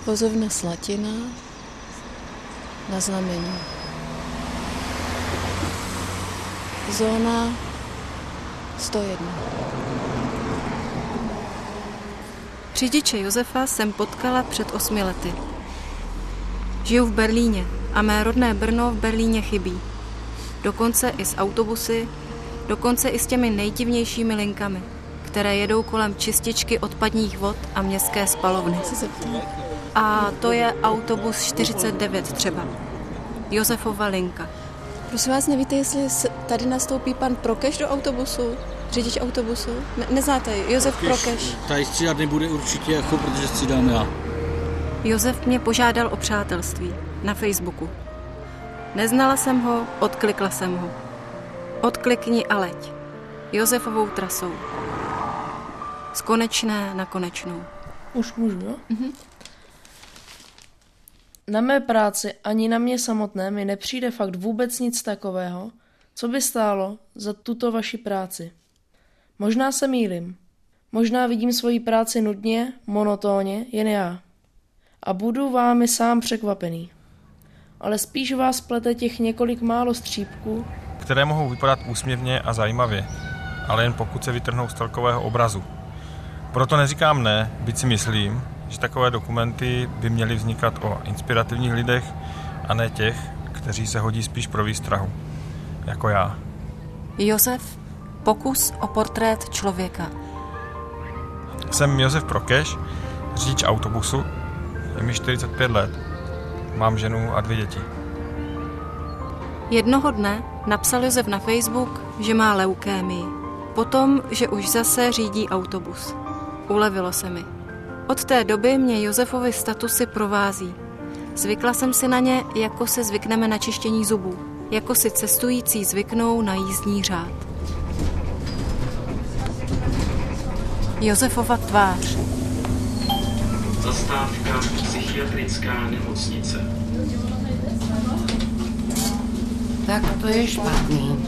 Vozovna Slatina na znamení. Zóna 101. Řidiče Josefa jsem potkala před 8 lety. Žiju v Berlíně a mé rodné Brno v Berlíně chybí. Dokonce i s autobusy, dokonce i s těmi nejdivnějšími linkami, které jedou kolem čističky odpadních vod a městské spalovny. A to je autobus 49 třeba. Josefova linka. Prosím vás, nevíte, jestli tady nastoupí pan Prokeš do autobusu? Řidič autobusu? Neznáte Josef Prokeš? Tady střídat nebude určitě, jako, protože střídám já. Josef mě požádal o přátelství na Facebooku. Neznala jsem ho, odklikla jsem ho. Odklikni a leď. Josefovou trasou. Z konečné na konečnou. Už můžu, jo? Mhm. Na mé práci ani na mě samotné mi nepřijde fakt vůbec nic takového, co by stálo za tuto vaši práci. Možná se mýlím. Možná vidím svoji práci nudně, monotónně, jen já. A budu vámi sám překvapený. Ale spíš vás plete těch několik málo střípků, které mohou vypadat úsměvně a zajímavě, ale jen pokud se vytrhnou z celkového obrazu. Proto neříkám ne, byť si myslím, že takové dokumenty by měly vznikat o inspirativních lidech a ne těch, kteří se hodí spíš pro výstrahu, jako já. Josef, pokus o portrét člověka. Jsem Josef Prokeš, řidič autobusu, je mi 45 let, mám ženu a 2 děti. Jednoho dne napsal Josef na Facebook, že má leukémii. Potom, že už zase řídí autobus. Ulevilo se mi. Od té doby mě Josefovy statusy provází. Zvykla jsem si na ně, jako si zvykneme na čištění zubů. Jako si cestující zvyknou na jízdní řád. Josefova tvář. Zastávka psychiatrická nemocnice. Tak to je špatný.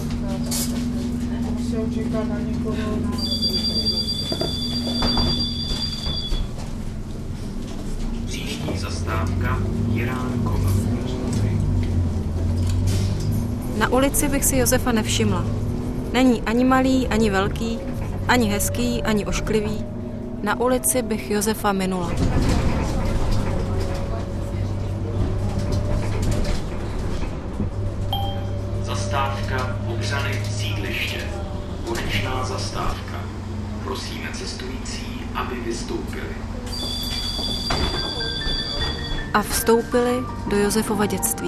Příští zastávka Jiránkova. Na ulici bych si Josefa nevšimla. Není ani malý, ani velký, ani hezký, ani ošklivý. Na ulici bych Josefa minula. Zastávka Obřany sídliště. Konečná zastávka. Prosíme cestující, aby vystoupili. A vstoupili do Josefova dětství.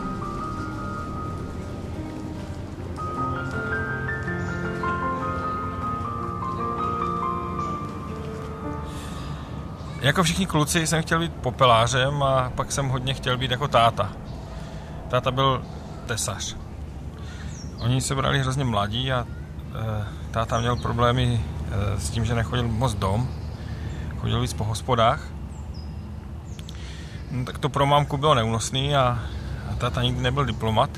Jako všichni kluci jsem chtěl být popelářem a pak jsem hodně chtěl být jako táta. Táta byl tesař. Oni se brali hrozně mladí a táta měl problémy s tím, že nechodil moc dom. Chodil víc po hospodách. No, tak to pro mámku bylo neúnosný a táta nikdy nebyl diplomat.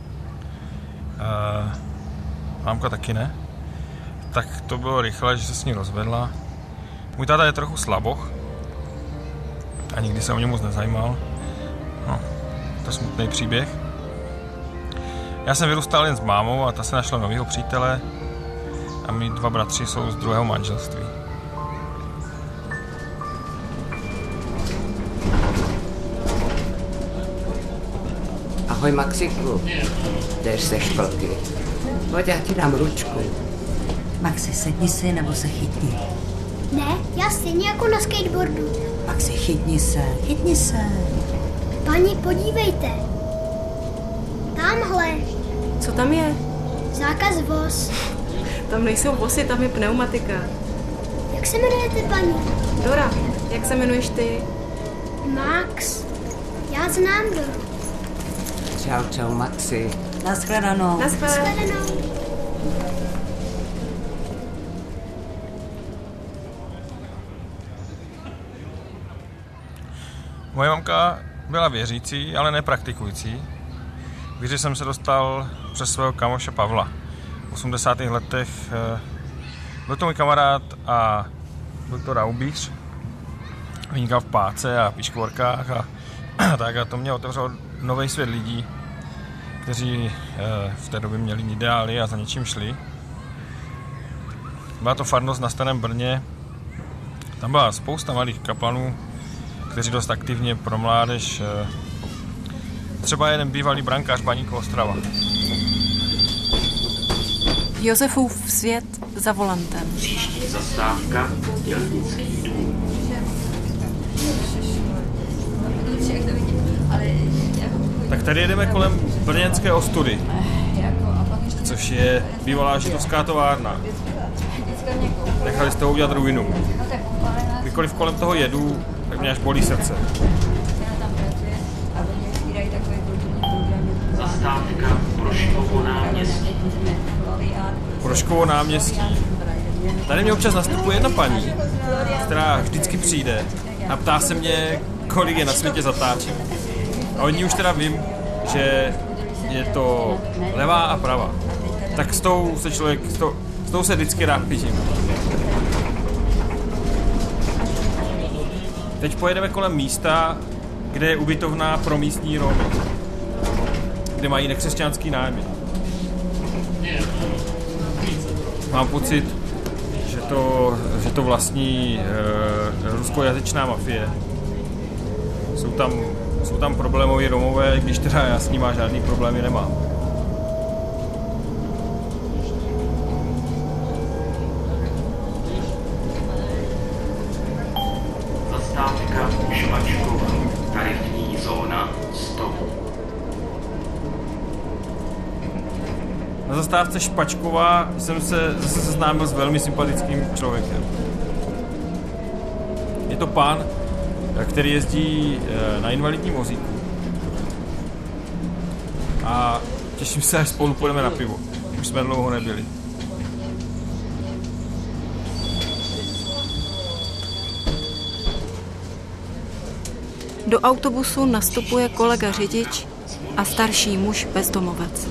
Mámka taky ne. Tak to bylo rychle, že se s ní rozvedla. Můj táta je trochu slaboch a nikdy se o něm moc nezajímal. No, to je smutný příběh. Já jsem vyrůstal jen s mámou a ta se našla novýho přítele a mý 2 bratři jsou z druhého manželství. Ahoj Maxiku, jdeš se školky. Pojď, já ti dám ručku. Maxi, sedni si nebo se chytni. Ne, já stejně jako na skateboardu. Maxi, chytni se. Paní, podívejte. Tamhle. Co tam je? Zákaz voz. Tam nejsou vozy, tam je pneumatika. Jak se jmenujete, paní? Dora, jak se jmenuješ ty? Max. Já znám Doru. Čau, Maxi. Naschledanou. Naschledanou. Moje mamka byla věřící, ale nepraktikující. K víře jsem se dostal přes svého kamoše Pavla. V 80. letech byl to můj kamarád a byl to raubíř. vynikal v páce a piškvorkách a tak, a to mě otevřelo nový svět lidí, kteří v té době měli ideály a za něčím šli. Byla to farnost na Starém Brně. Tam byla spousta malých kaplanů, kteří dost aktivně pro mládež. Třeba jeden bývalý brankář Baník Ostrava. Josefův svět za volantem. Příští zastávka Dělnický dům. Tak tady jedeme kolem brněnské Ostudy, což je bývalá židovská továrna. Nechali z toho udělat ruinu. Kdykoliv kolem toho jedu, tak mě až bolí srdce. Zastávka Proškovo náměstí. Proškovo náměstí. Tady mě občas nastupuje jedna paní, která vždycky přijde a ptá se mě, kolik je na světě zatáček. A od ní už teda vím, že je to levá a pravá. Tak s tou se vždycky rád pížím. Teď pojedeme kolem místa, kde je ubytovna pro místní Romy, kde mají nekřesťanský nájmy. Mám pocit, že to vlastní ruskojazyčná mafie. Jsou tam problémoví Romové, když teda já s nima žádný problémy nemám. Zastávka Špačkova, tarifní zóna 100. Na zastávce Špačkova jsem se zase seznámil s velmi sympatickým člověkem. Je to pán, který jezdí na invalidním vozíku. A těším se, až spolu půjdeme na pivo. Už jsme dlouho nebyli. Do autobusu nastupuje kolega řidič a starší muž bezdomovec.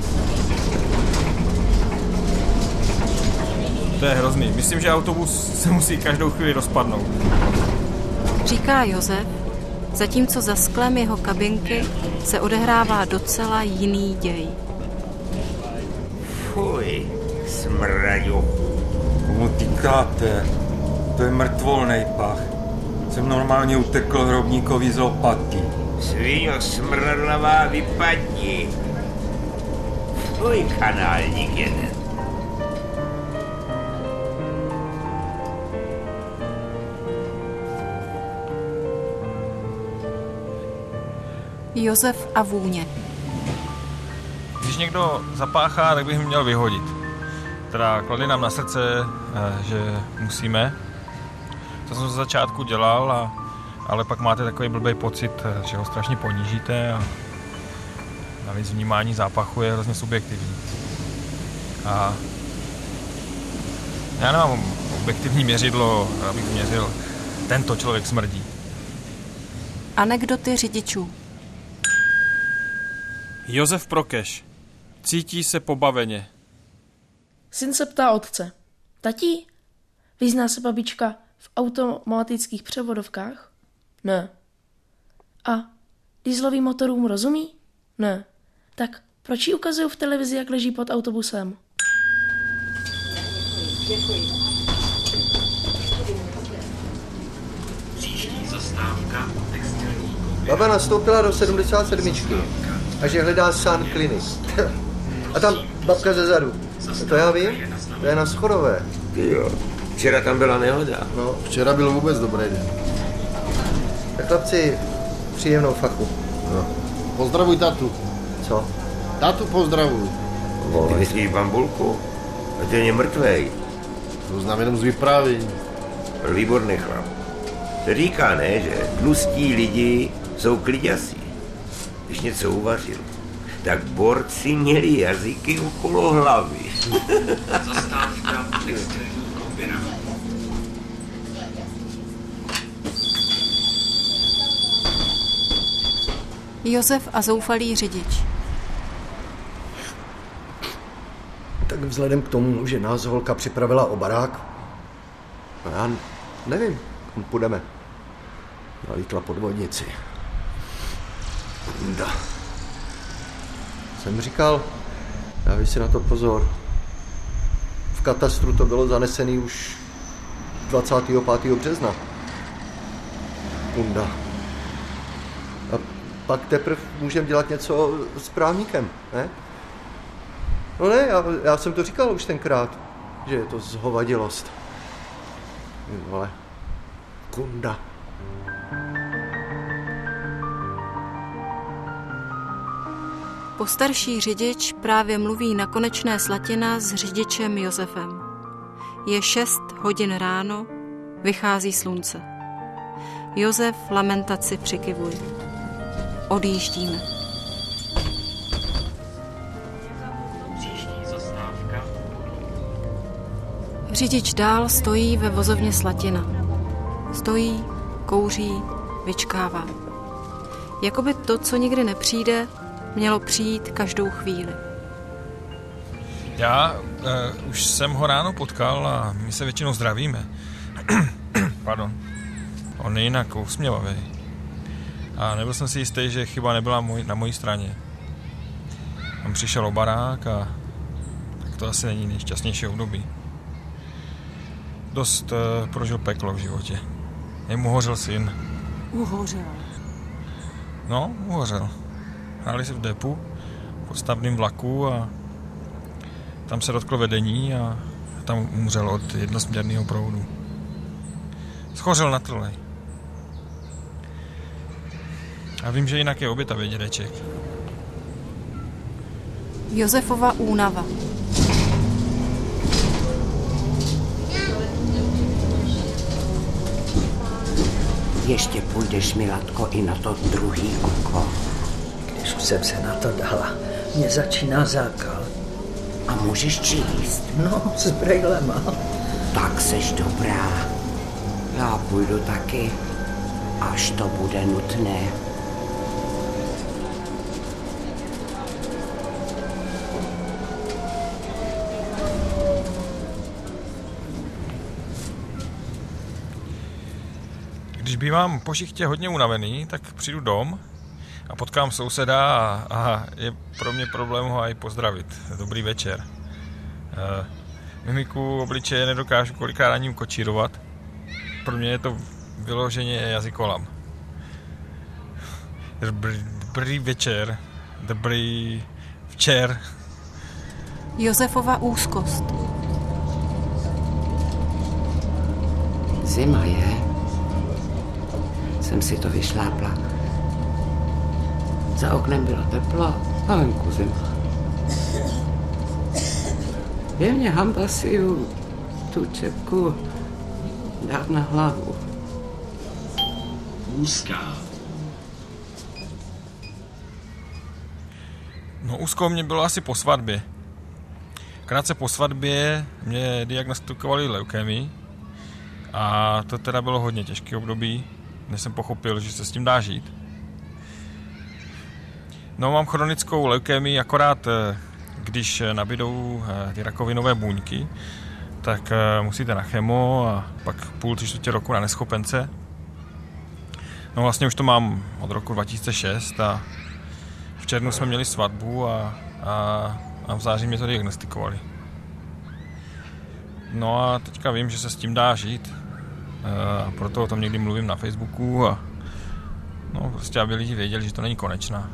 To je hrozný. Myslím, že autobus se musí každou chvíli rozpadnout. Říká Josef, zatímco za sklem jeho kabinky se odehrává docela jiný děj. Fuj, smraďochu. Komu týkáte? To je mrtvolnej pach. Jsem normálně utekl hrobníkovi z lopaty. Sviňo smradlavá, vypadni. Fuj, kanálník jeden. Josef a vůně. Když někdo zapáchá, tak bych mi měl vyhodit. Teda kladli nám na srdce, že musíme. To jsem ze začátku dělal, ale pak máte takový blbý pocit, že ho strašně ponížíte a navíc vnímání zápachu je hrozně subjektivní. A já nemám objektivní měřidlo, abych měřil, tento člověk smrdí. Anekdoty řidičů. Josef Prokeš. Cítí se pobaveně. Syn se ptá otce. Tatí, vyzná se babička v automatických převodovkách? Ne. A dieselovým motorům rozumí? Ne. Tak proč jí ukazují v televizi, jak leží pod autobusem? Děkuji. Příští zastávka textilní. Baba nastoupila do 77. a že hledá Sun Clinic. A tam babka zezadu. To já vím, to je na Schodové. Jo, včera tam byla nehoda. No, včera byl vůbec dobrý den. Tak chlapci, příjemnou fachu. No. Pozdravuj tatu. Co? Tatu pozdravuj. Ty myslíš bambulku? A ten je mrtvej. To znám jenom z vyprávění. Byl výborný chlap. To říká, ne, že tlustí lidi jsou kliďasí. Když něco uvařil, tak borci měli jazyky okolo hlavy. Zastávka textilní kombinát. Josef a zoufalý řidič. Tak vzhledem k tomu, že nás holka připravila o barák, já nevím, kam půjdeme. Nalítla podvodnici. Kunda. Jsem říkal, dávej si na to pozor. V katastru to bylo zanesený už 25. března. Kunda. A pak teprve můžeme dělat něco s právníkem, ne? No ne, já jsem to říkal už tenkrát, že je to zhovadilost. Ale kunda. Postarší řidič právě mluví na Konečné Slatina s řidičem Josefem. Je 6 hodin ráno, vychází slunce. Josef lamentaci přikyvuje. Odjíždíme. Řidič dál stojí ve vozovně Slatina. Stojí, kouří, vyčkává. Jakoby to, co nikdy nepřijde, mělo přijít každou chvíli. Já už jsem ho ráno potkal a my se většinou zdravíme. Pardon. On je jinak usměvavý. A nebyl jsem si jistý, že chyba nebyla na mojí straně. On přišel o barák a tak to asi není nejšťastnější období. Dost prožil peklo v životě. Jemu hořel syn. Uhořel. No, uhořel. Hráli se v depu, v podstavném vlaku a tam se dotkl vedení a tam umřel od jednosměrného proudu. Schořel na trlej. A vím, že jinak je obětavý dědeček. Josefova únava. Ještě půjdeš, Milatko, i na to druhý oko. Když už jsem se na to dala, mě začíná zákal. A můžeš číst? No, s brejlema. Tak seš dobrá. Já půjdu taky, až to bude nutné. Když bývám po šichtě hodně unavený, tak přijdu dom a potkám souseda a je pro mě problém ho aj pozdravit. Dobrý večer. Mimiku obličeje nedokážu kolikrát na ním kočírovat. Pro mě je to vyloženě jazykolam. Dobrý večer. Dobrý včer. Josefova úzkost. Zima je. Jsem si to vyšlápla. Za oknem bylo teplo a venku zima. Je mě hamba si tu čepku dát na hlavu. Úzká. No úzkou mě bylo asi po svatbě. Krátce po svatbě mě diagnostikovali leukémii a to teda bylo hodně těžké období, než jsem pochopil, že se s tím dá žít. No, mám chronickou leukémii, akorát když nabydou ty rakovinové buňky, tak musíte na chemo a pak 3/4 roku na neschopence. No vlastně už to mám od roku 2006 a v červnu jsme měli svatbu a v září mě to diagnostikovali. No a teďka vím, že se s tím dá žít. Proto o tom někdy mluvím na Facebooku a no prostě aby lidi věděli, že to není konečná.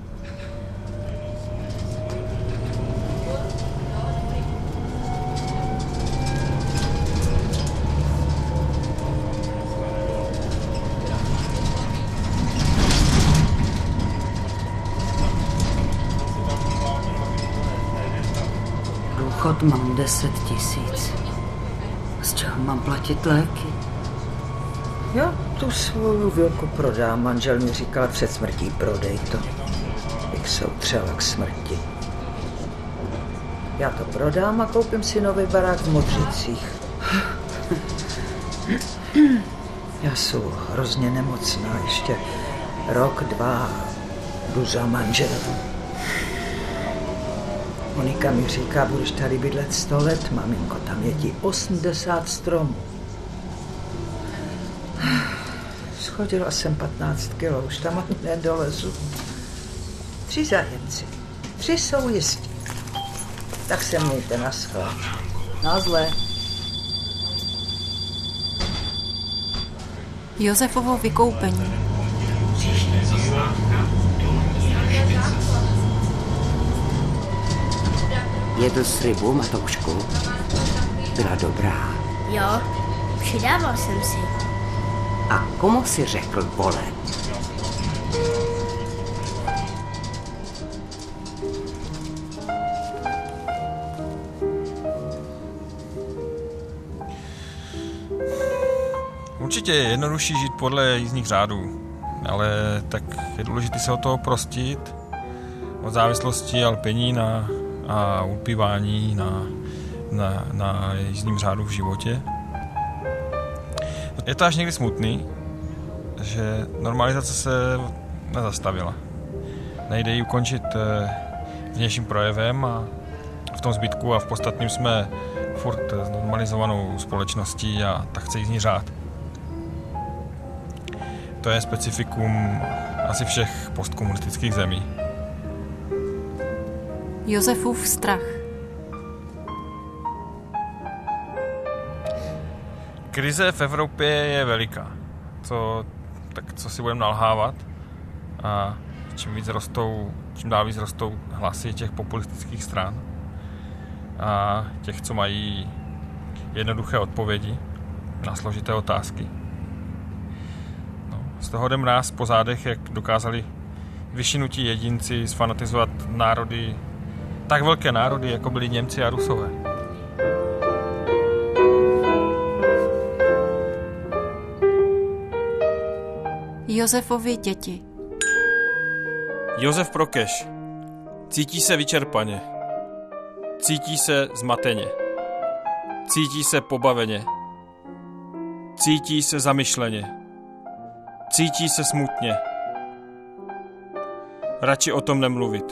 Důchod mám 10 000. Z čeho mám platit léky? Já tu svou vilku prodám. Manžel mi říkal před smrtí, prodej to. Bych se utřela k smrti. Já to prodám a koupím si nový barák v Modřicích. Já jsem hrozně nemocná. Ještě rok, 2 jdu za manželem. Monika mi říká, budeš tady bydlet 100 let, maminko, tam je ti 80 stromů. Schodila jsem 15 kilo, už tam ani nedolezu. 3 zájemci. 3 jsou jistí. Tak se mějte na shledanou. Na zlé. Josefovo vykoupení. Jedl jsi rybu, Matoušku? Byla dobrá. Jo, přidával jsem si. A komu si řekl vole? Určitě je jednodušší žít podle jízdních řádů, ale tak je důležité se od toho prostit, od závislosti a lpění a ulpívání na jízdním řádu v životě. Je to až někdy smutný, že normalizace se nezastavila. Nejde ji ukončit vnějším projevem a v tom zbytku a v podstatním jsme furt normalizovanou společností a tak chce jízdní řád. To je specifikum asi všech postkomunistických zemí. Josefův strach. Krize v Evropě je veliká. Co si budeme nalhávat? A čím dál víc rostou hlasy těch populistických stran a těch, co mají jednoduché odpovědi na složité otázky. Z toho jde mráz po zádech, jak dokázali vyšinutí jedinci sfanatizovat národy, tak velké národy, jako byli Němci a Rusové. Josefovi děti. Josef Prokeš. Cítí se vyčerpaně. Cítí se zmateně. Cítí se pobaveně. Cítí se zamyšleně. Cítí se smutně. Radši o tom nemluvit.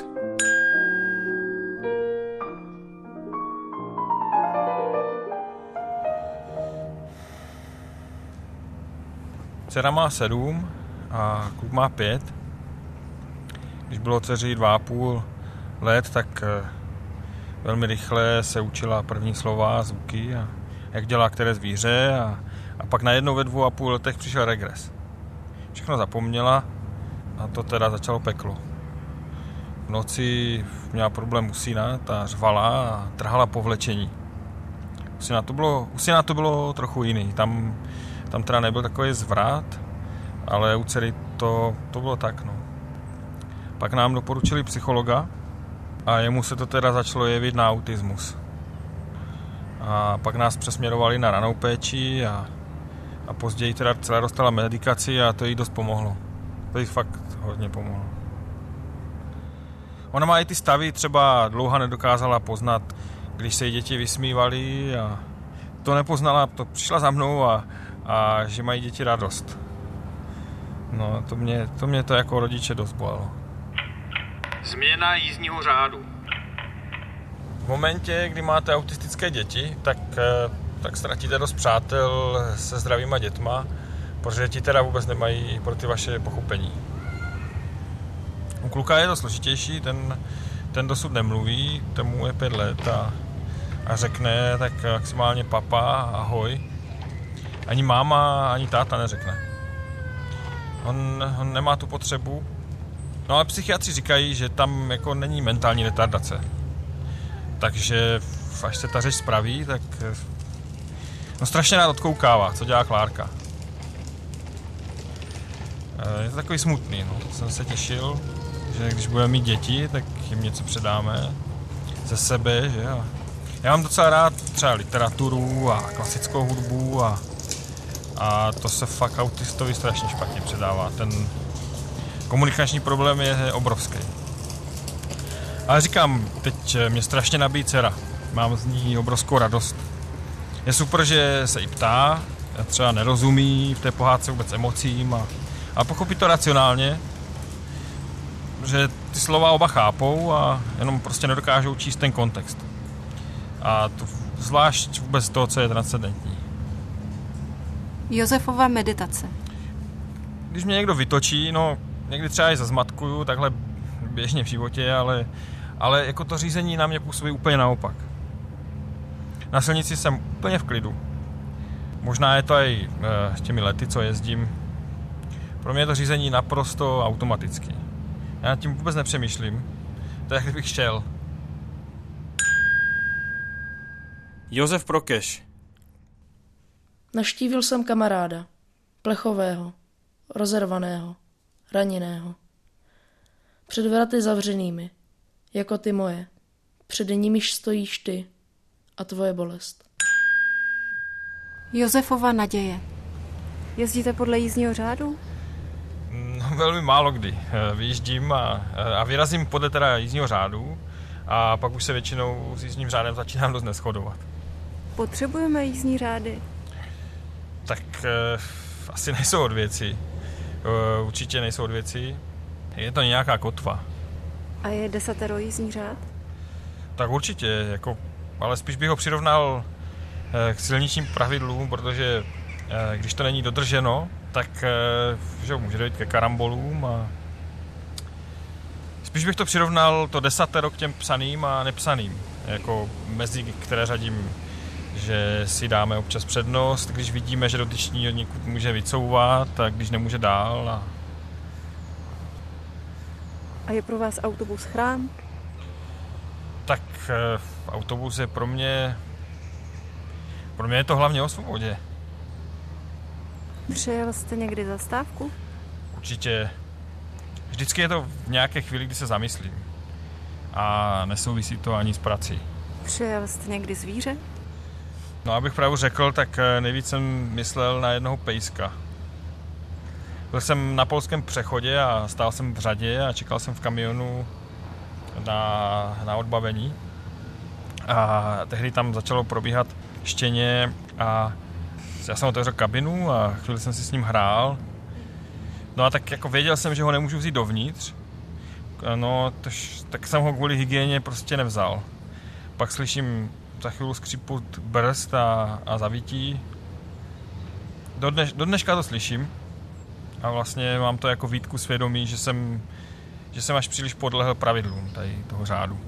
Dcera má 7 a kluk má 5. Když bylo dceři 2,5 let, tak velmi rychle se učila první slova, zvuky a jak dělá které zvíře a pak najednou ve 2,5 letech přišel regres. Všechno zapomněla a to teda začalo peklo. V noci měla problém usínat a řvala a trhala povlečení. U syna to bylo trochu jiný. Tam teda nebyl takový zvrat, ale u dcery to bylo tak. No. Pak nám doporučili psychologa a jemu se to teda začalo jevit na autismus. A pak nás přesměrovali na ranou péči a později teda celá dostala medikaci a to jí dost pomohlo. To jí fakt hodně pomohlo. Ona má i ty stavy, třeba dlouho nedokázala poznat, když se jí děti vysmívali a to nepoznala, to přišla za mnou a že mají děti radost. No, to mě to jako rodiče dost bolelo. Změna jízdního řádu. V momentě, kdy máte autistické děti, tak ztratíte dost přátel se zdravýma dětma, protože děti teda vůbec nemají pro ty vaše pochopení. U kluka je to složitější, ten dosud nemluví, tomu je 5 let a řekne tak maximálně papa, ahoj. Ani máma, ani táta neřekne. On nemá tu potřebu. No ale psychiatři říkají, že tam jako není mentální retardace. Takže až se ta řeč spraví, tak strašně rád odkoukává, co dělá Klárka. Je to takový smutný, no. Jsem se těšil, že když budeme mít děti, tak jim něco předáme ze sebe, že jo. Já mám docela rád třeba literaturu a klasickou hudbu a to se fakt autistovi strašně špatně předává. Ten komunikační problém je obrovský. Ale říkám, teď mě strašně nabíjí dcera. Mám z ní obrovskou radost. Je super, že se i ptá, třeba nerozumí v té pohádce vůbec emocím a pochopí to racionálně, že ty slova oba chápou a jenom prostě nedokážou číst ten kontext. A to zvlášť vůbec toho, co je transcendentní. Josefova meditace. když mě někdo vytočí, no někdy třeba i zazmatkuju, takhle běžně v životě, ale jako to řízení na mě působí úplně naopak. Na silnici jsem úplně v klidu. Možná je to i s těmi lety, co jezdím. Pro mě je to řízení naprosto automatický. Já nad tím vůbec nepřemýšlím. To je, jak kdybych šel. Josef Prokeš. Navštívil jsem kamaráda. Plechového. Rozervaného. Raněného. Před vraty zavřenými. Jako ty moje. Před nimiž stojíš ty. A tvoje bolest. Josefova naděje. Jezdíte podle jízdního řádu? No, velmi málo kdy. Vyjíždím a vyrazím podle teda jízdního řádu a pak už se většinou s jízdním řádem začínám dost neshodovat. Potřebujeme jízdní řády? Tak asi nejsou od věci. Určitě nejsou od věci. Je to nějaká kotva. A je 10 jízdní řád? Tak určitě, jako, ale spíš bych ho přirovnal k silničním pravidlům, protože když to není dodrženo, tak že může dojít ke karambolům a spíš bych to přirovnal to 10 k těm psaným a nepsaným, jako mezi které řadím, že si dáme občas přednost, když vidíme, že dotyčný od někud může vycouvat a když nemůže dál. A je pro vás autobus chrám? Tak autobus je pro mě je to hlavně o svobodě. Přijel jste někdy zastávku? Určitě. Vždycky je to v nějaké chvíli, kdy se zamyslím. A nesouvisí to ani s prací. Přijel jste někdy zvíře? No, abych pravdu řekl, tak nejvíc jsem myslel na jednoho pejska. Byl jsem na polském přechodě a stál jsem v řadě a čekal jsem v kamionu na odbavení. A tehdy tam začalo probíhat štěně a já jsem otevřel kabinu a chvíli jsem si s ním hrál. No a tak jako věděl jsem, že ho nemůžu vzít dovnitř. No, tak jsem ho kvůli hygieně prostě nevzal. Pak slyším za chvíli skříput brzd a zavítí. Do dneška to slyším. A vlastně mám to jako výtku svědomí, že jsem až příliš podlehl pravidlům tady toho řádu.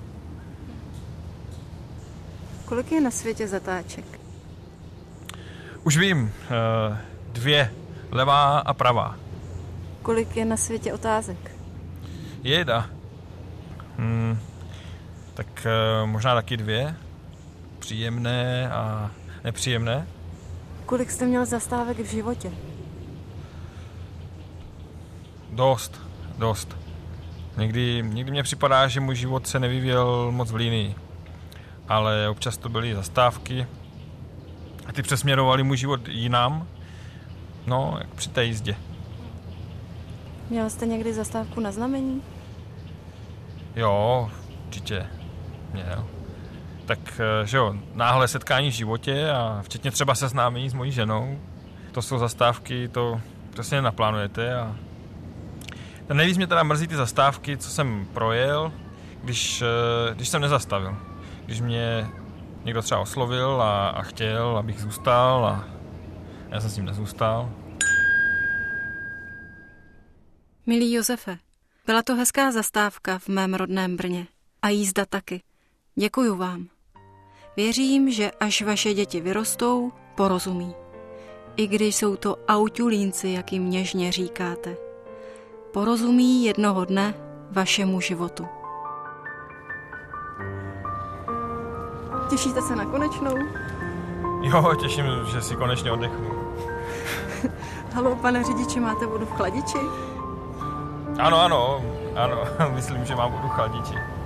Kolik je na světě zatáček? Už vím. 2. Levá a pravá. Kolik je na světě otázek? Jejda. Tak možná taky 2. Příjemné a nepříjemné. Kolik jste měl zastávek v životě? Dost. Někdy mně připadá, že můj život se nevyvíjel moc v linii. Ale občas to byly zastávky a ty přesměrovaly můj život jinam. No, jak při té jízdě. Měl jste někdy zastávku na znamení? Jo, určitě měl. Tak, že jo, náhle setkání v životě a včetně třeba seznámení s mojí ženou. To jsou zastávky, to přesně nenaplánujete a nejvíc mě teda mrzí ty zastávky, co jsem projel, když jsem nezastavil. Když mě někdo třeba oslovil a chtěl, abych zůstal a já jsem s ním nezůstal. Milý Josefe, byla to hezká zastávka v mém rodném Brně. A jízda taky. Děkuju vám. Věřím, že až vaše děti vyrostou, porozumí. I když jsou to auťulínci, jak jim něžně říkáte. Porozumí jednoho dne vašemu životu. Těšíte se na konečnou? Jo, těším, že si konečně oddechnu. Haló, pane řidiči, máte vodu v chladiči? Ano, myslím, že mám vodu v chladiči.